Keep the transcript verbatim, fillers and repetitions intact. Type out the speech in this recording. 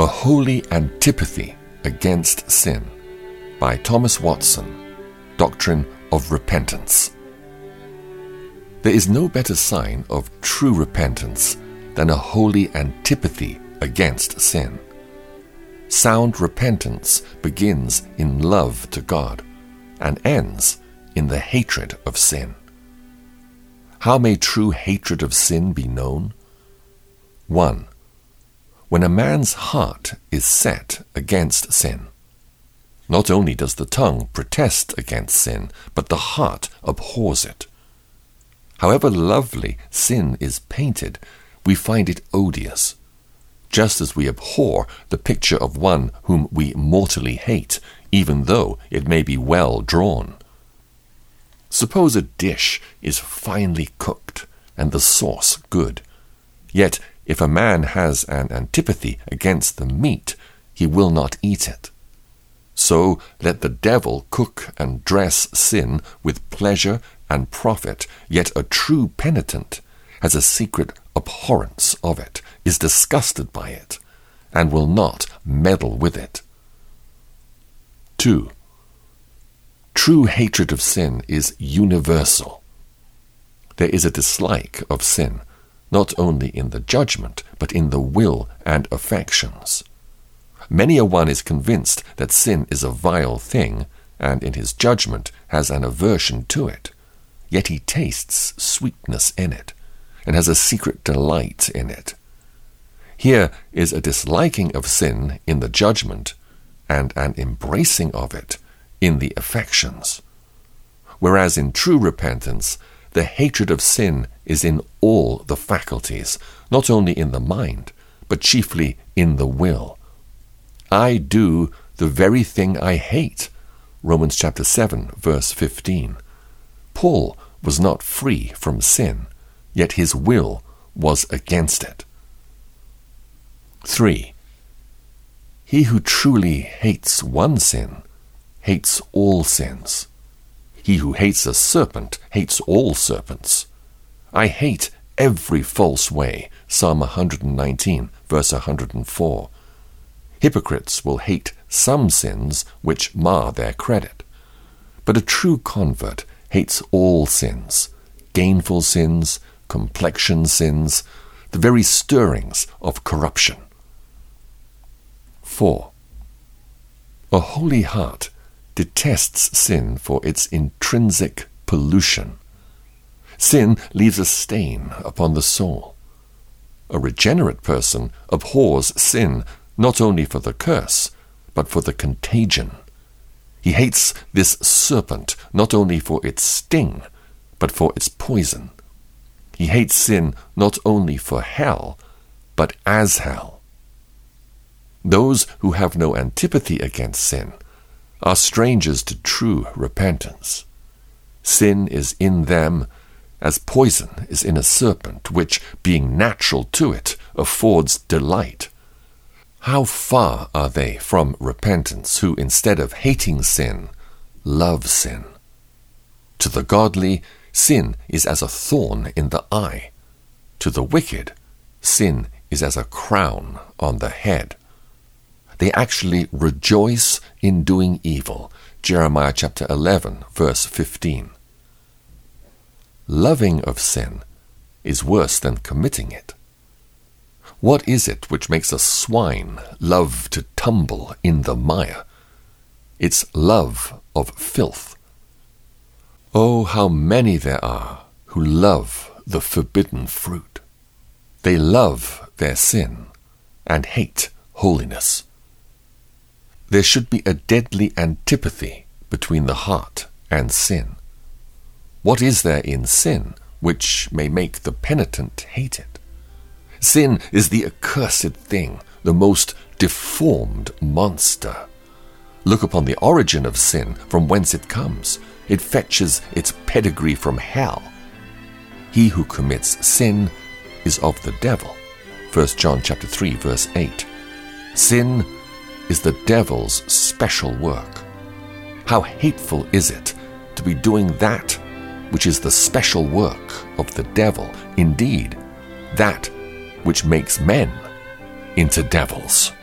A Holy Antipathy Against Sin by Thomas Watson, Doctrine of Repentance. There is no better sign of true repentance than a holy antipathy against sin. Sound repentance begins in love to God and ends in the hatred of sin. How may true hatred of sin be known? One. When a man's heart is set against sin. Not only does the tongue protest against sin, but the heart abhors it. However lovely sin is painted, we find it odious, just as we abhor the picture of one whom we mortally hate, even though it may be well drawn. Suppose a dish is finely cooked and the sauce good, yet if a man has an antipathy against the meat, he will not eat it. So let the devil cook and dress sin with pleasure and profit, yet a true penitent has a secret abhorrence of it, is disgusted by it, and will not meddle with it. Two. True hatred of sin is universal. There is a dislike of sin, not only in the judgment, but in the will and affections. Many a one is convinced that sin is a vile thing, and in his judgment has an aversion to it, yet he tastes sweetness in it, and has a secret delight in it. Here is a disliking of sin in the judgment, and an embracing of it in the affections. Whereas in true repentance, the hatred of sin is in all the faculties, not only in the mind, but chiefly in the will. I do the very thing I hate. Romans chapter seven, verse fifteen. Paul was not free from sin, yet his will was against it. Three. He who truly hates one sin hates all sins. He who hates a serpent hates all serpents. I hate every false way. Psalm one hundred nineteen, verse one hundred four. Hypocrites will hate some sins which mar their credit. But a true convert hates all sins, gainful sins, complexion sins, the very stirrings of corruption. Four. A holy heart detests sin for its intrinsic pollution. Sin leaves a stain upon the soul. A regenerate person abhors sin not only for the curse, but for the contagion. He hates this serpent not only for its sting, but for its poison. He hates sin not only for hell, but as hell. Those who have no antipathy against sin are strangers to true repentance. Sin is in them as poison is in a serpent, which, being natural to it, affords delight. How far are they from repentance who, instead of hating sin, love sin? To the godly, sin is as a thorn in the eye. To the wicked, sin is as a crown on the head. They actually rejoice in doing evil. Jeremiah chapter eleven, verse fifteen. Loving of sin is worse than committing it. What is it which makes a swine love to tumble in the mire? It's love of filth. Oh, how many there are who love the forbidden fruit. They love their sin and hate holiness. There should be a deadly antipathy between the heart and sin. What is there in sin which may make the penitent hate it? Sin is the accursed thing, the most deformed monster. Look upon the origin of sin, from whence it comes. It fetches its pedigree from hell. He who commits sin is of the devil. First John chapter three, verse eight. Sin is the devil's special work. How hateful is it to be doing that which is the special work of the devil, indeed, that which makes men into devils.